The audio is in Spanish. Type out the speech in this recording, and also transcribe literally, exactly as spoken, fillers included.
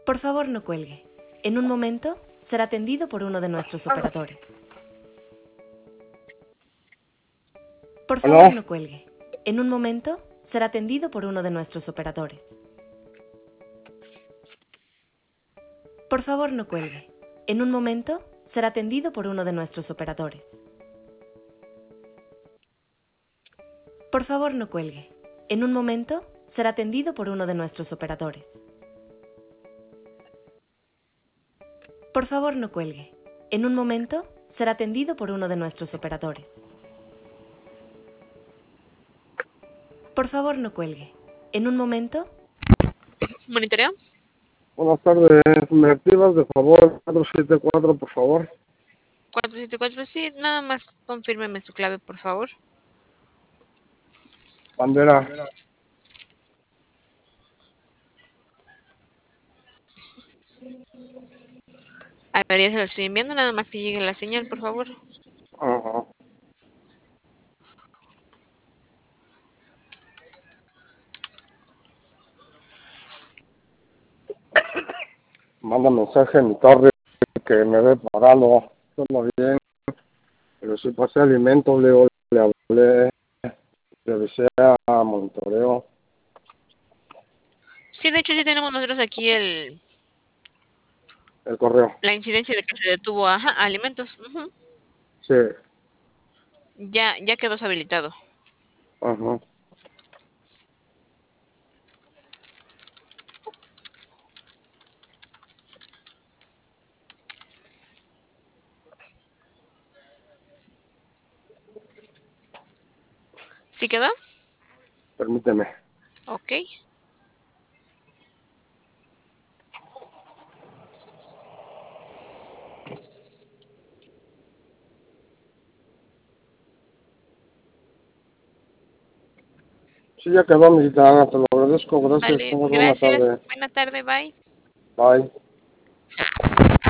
Por favor, no cuelgue. En un momento será atendido por uno de nuestros operadores. Por ¿Aló? favor, no cuelgue. En un momento será atendido por uno de nuestros operadores. Por favor, no cuelgue. En un momento será atendido por uno de nuestros operadores. Por favor, no cuelgue. En un momento será atendido por uno de nuestros operadores. Por favor, no cuelgue. En un momento será atendido por uno de nuestros operadores. Por favor, no cuelgue. En un momento... ¿Monitoreo? Buenas tardes. ¿Me activas de favor cuatro siete cuatro, por favor? cuatro siete cuatro, sí, nada más confírmeme su clave, por favor. Bandera. A ver, ya se lo estoy enviando, nada más que llegue la señal, por favor. Ajá. Manda mensaje a mi torre que me ve parado. Todo bien. Pero si pasé alimento, le, le hablé. Le avisé a monitoreo. Sí, de hecho sí tenemos nosotros aquí el El correo. la incidencia de que se detuvo, ajá, alimentos. Ujú. Sí. Ya ya quedó deshabilitado. Ajá. ¿Sí quedó? Permíteme. Ok. Sí, ya quedó, mi guitarra. Te lo agradezco. Gracias. Vale, Tengas buena gracias. tarde. Buena tarde, bye. Bye.